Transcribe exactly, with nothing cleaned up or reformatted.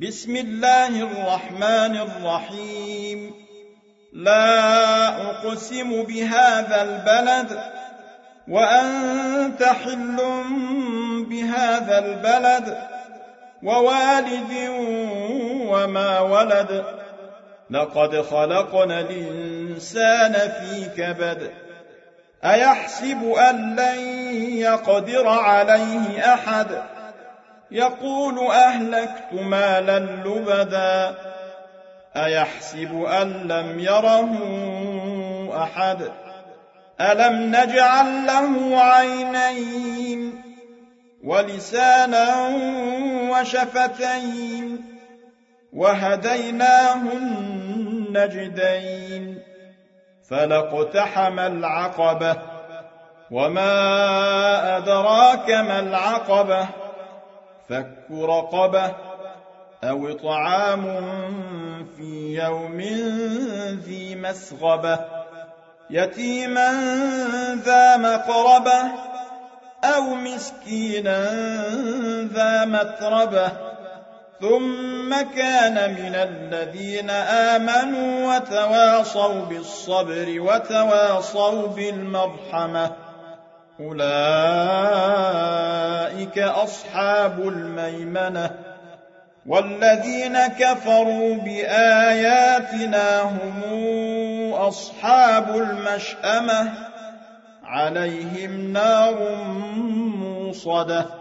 بسم الله الرحمن الرحيم. لا أقسم بهذا البلد وأنت حل بهذا البلد ووالد وما ولد لقد خلقنا الإنسان في كبد أيحسب أن لن يقدر عليه أحد يقول أهلكت مالا لبدا أيحسب أن لم يره أحد ألم نجعل له عينين ولسانا وشفتين وهديناه النجدين فلاقتحم العقبة وما أدراك ما العقبة فك رقبة أو إطعام في يوم ذي مسغبة يتيما ذا مقربة أو مسكينا ذا متربة ثم كان من الذين آمنوا وتواصوا بالصبر وتواصوا بالمرحمة أولئك أصحاب الميمنة والذين كفروا بآياتنا هم أصحاب المشأمة عليهم نار موصدة